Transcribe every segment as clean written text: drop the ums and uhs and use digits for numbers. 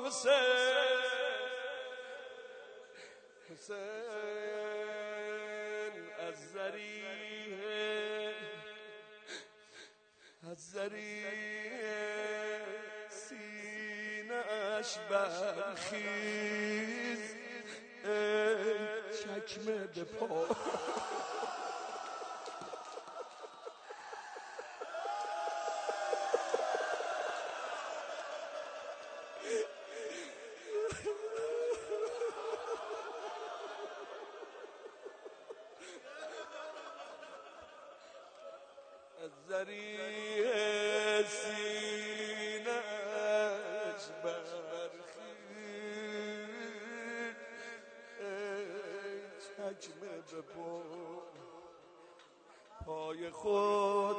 از ذریح سینه‌اش برخیز ای چکمه به پا از ذریح سینه‌اش برخیز ای چکمه به پای خود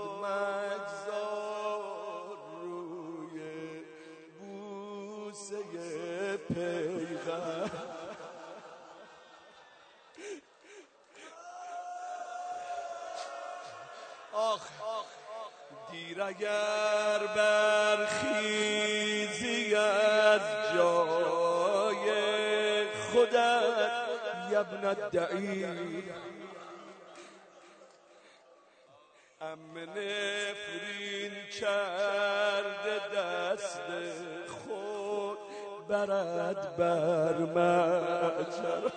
مگذار روی بوسه پیغمبر آخ دیر اگر برخیزی از جای خودت یبن الدعی ام نفرین کرده دست خود برد بر مجرا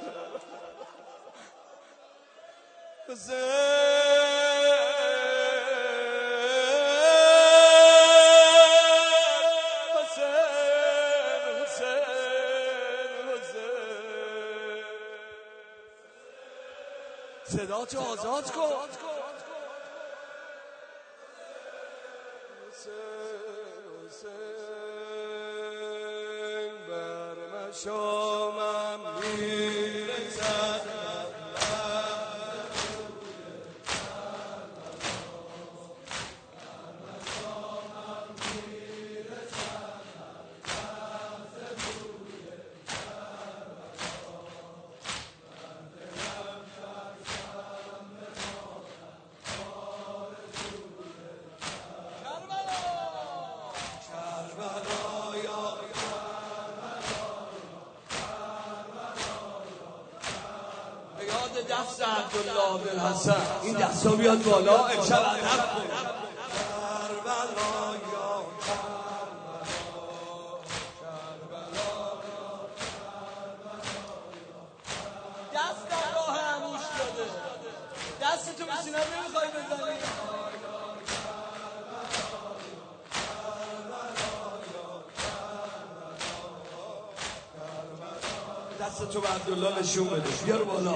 صدا تو آزاد کن حسین بر مشامم میرسد دست عبدالله بن حسن این دستا بیاد بالا امشب ادب کن کربلا یا دست در راه عموش داده دست تو به سینه نمیخوای بزنی دست تو به عبدالله نشون بده بیار بالا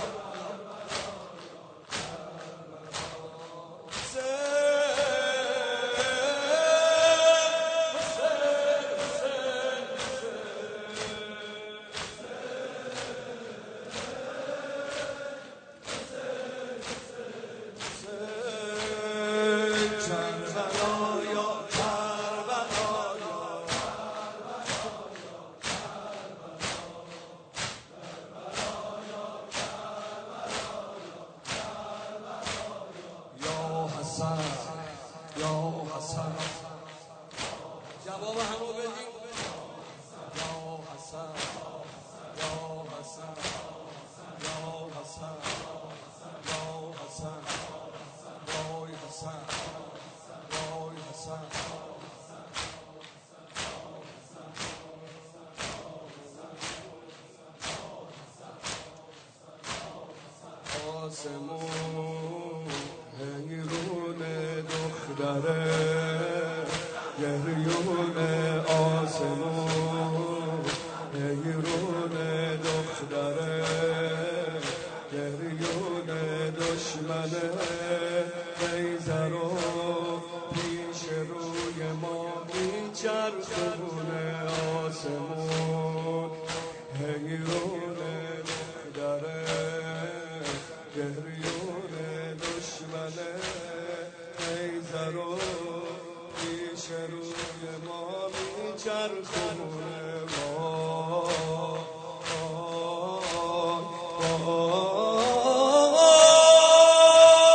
یا حسن جواب همو بدیم یا حسن یا حسن یا حسن یا حسن وای حسن وای حسن آسمون حیرون دختره گریون آسمون حیرون دختره گریون دشمنه نیزر و پیش روی ما میچرخونه آسمون حیرون دختره گریون دشمنه نیزر و پیش روی ما میچرخونه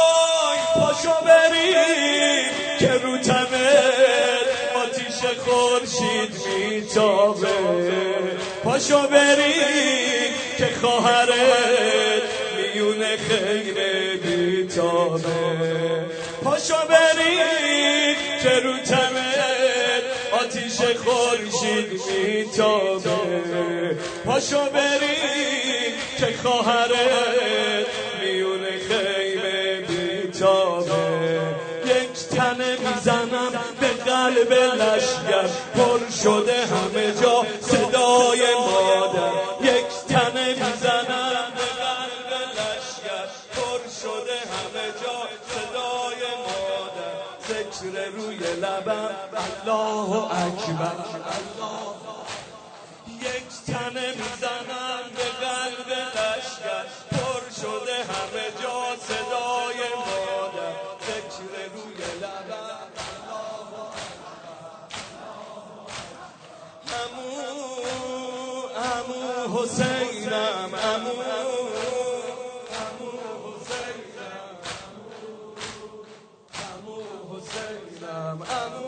پاشو بریم که رو تنه آتیش خود خورشید میتابه، پاشو بریم که خواهرت میون خیمه بیتابه، پاشو بریم که رو تنت آتیش خورشید میتابه، پاشو بریم که خواهرت میون خیمه بیتابه. یک تنه میزنم به قلب لشگر، پر شده همه جا صدای مادر. یک تنه میزنم به قلب لشگر، پر شده همه جا صدای مادر. ذکر روی لبم الله اکبر. یک تنه میزنم به قلب لشگر، پر شده همه جا صدای مادر. ذکر روی لبم عمو حسینم، عمو حسینم، عمو حسینم، عمو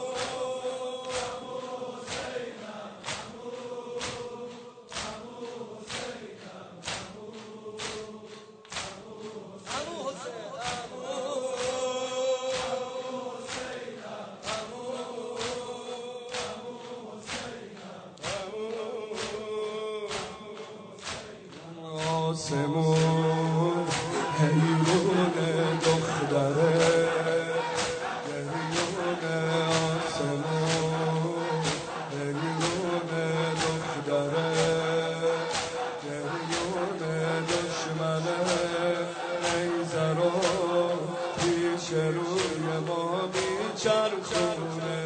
آسمون حیرون دختره، حیرون آسمون حیرون دختره، حیرون دشمنه نیزه رو پیش روی ما میچرخونه.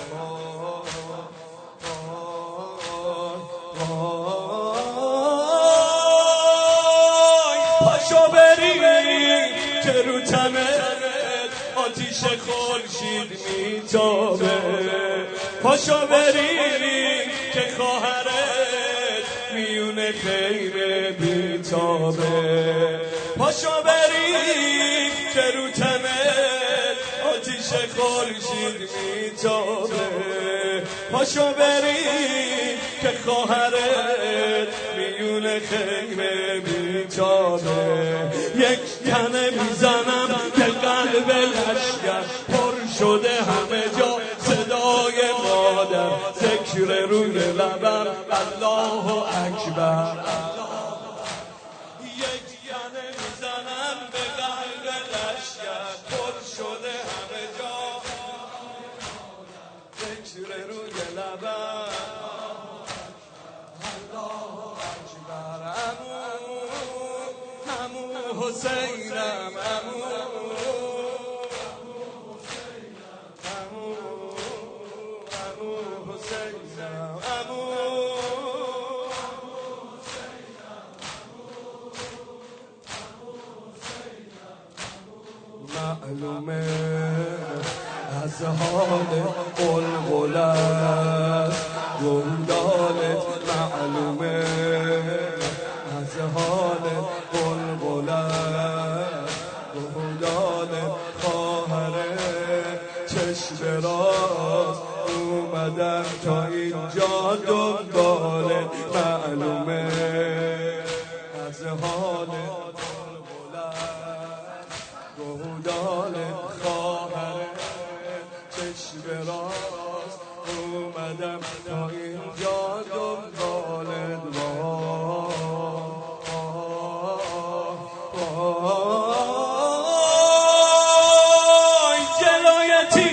پاشو بریم که رو تنت آتیش خورشید میتابه، پاشو بریم که خواهرت میون خیمه بیتابه، پاشو بریم که رو تنت آتیش خورشید میتابه، پاشو بریم که خواهرت میون خیمه بیتابه. یک تنه میزنم به قلب لشگر، پر شده همه جا صدای مادر. ذکر روی لبم الله اکبر. یک تنه میزنم به قلب لشگر، پر شده همه جا ذکر روی لبم الله اکبر. عمو حسینم، عمو حسینم، عمو معلومه از حال قلقلت گلدانت، معلومه از حال قلقلت گلدانت. خواهره چشم راست اومدم تا اینجا دنبالت، معلومه از حال گهودانت. خواهره چشم راست اومدم تا اینجا دنبالت. جلایتی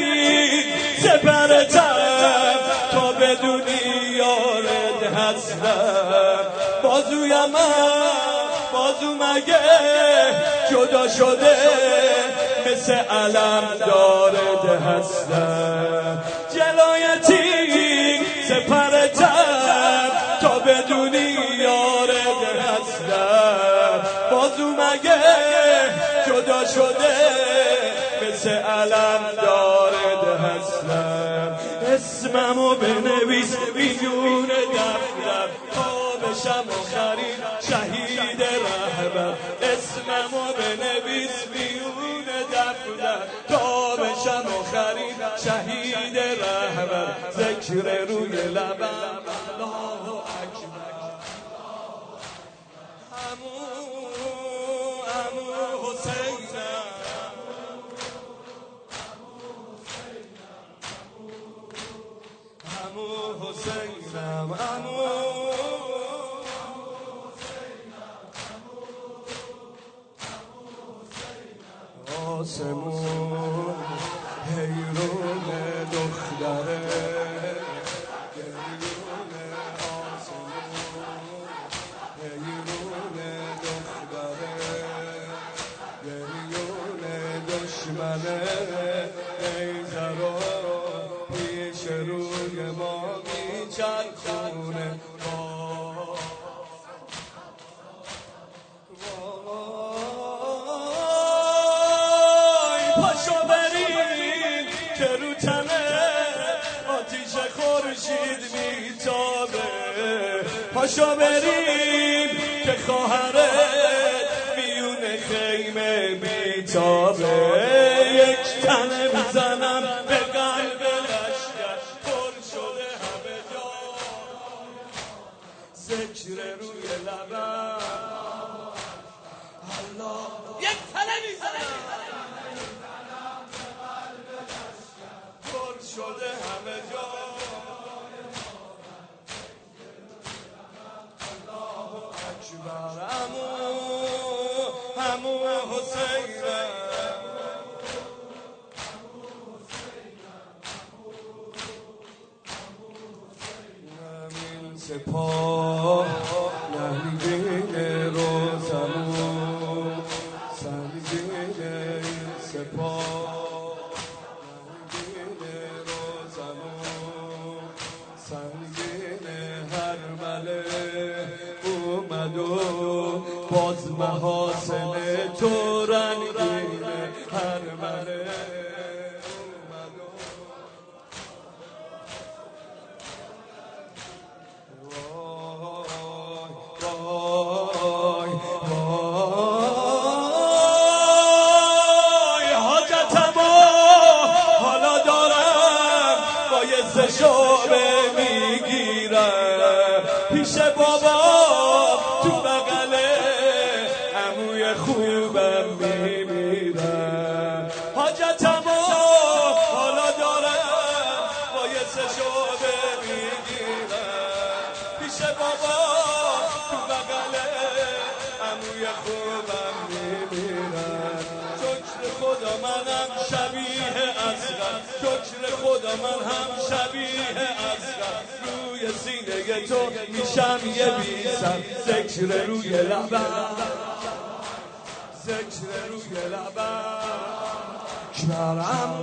سپرتم تا بدونی یارت هستم. بازویم بازو مگه جدا شده مثل علم دارد هستم. جلایتی سپرتم تا بدونی یارد هستم. بازو مگه جدا شده مثل علم دارد هستم. اسممو بنویس میون دفتر تا بشم آخرین شهید رهبر. اسممو بنویس میون دفتر تا بشم آخرین شهید رهبر ذکر روی لبم الله اکبر عمو حسینم عمو حسینم آسمون حیرون دختره گریون آسمون حیرون دختره گریون دشمنه ایزرا پیش روی ما میچرخونه پاشو بریم که رو تنه آتیش خورشید میتابه پاشو بریم که خواهرت میونه خیمه میتابه یک تنه میزنم به قلب لشکر پر شده همه جا ذکر روی لبم الله یک تنه میزنم شده همه جا الله اکبر عمو حسینم همین سپاه نهیدین روزمون سنگین این سپاه سنگین هر مله اومد و باز محاسن تو رنگین هر مله اومد وای حاجتم حالا دارم بایست شعبه پیش بابا تو بغل عموی خوبم میمیرم حاجتمو حالا دارم بایست شعبه میگیرم پیش بابا تو بغل عموی خوبم میمیرم شکر خدا منم شبیه اصغر شکر خدا من هم شبیه اصغر روی سینه تو میشم یه بیسم ذکر روی لبم ذکر روی لبم کبر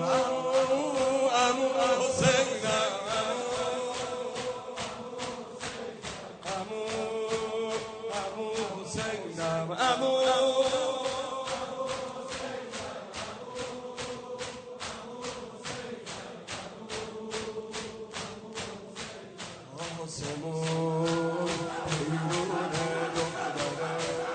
عمو حسینم عمو حسینم عمو آسمون حیرون دختره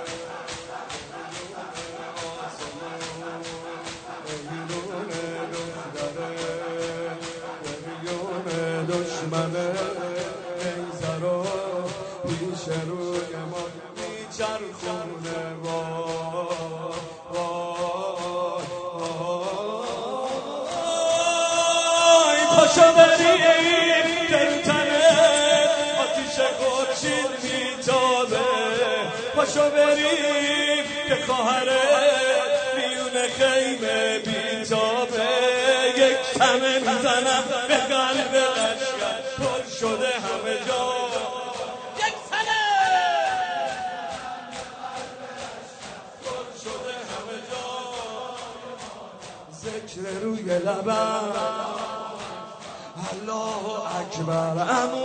آسمون حیرون دختره حیرون دشمنه ایزرا پیش روی ما میچرخونه وای پاشو بریم پاشو بریم که خواهرت میونه خیمه بیتابه یک تنه میزنم به قلب لشکر پر شده همه جا یک تنه پر شده همه جا ذکر روی لبم الله اکبر عمو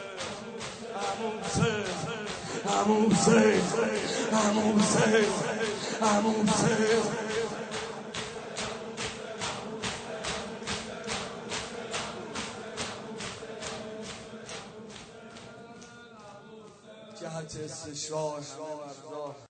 I'm عموسه جهت استشراق همه مرزا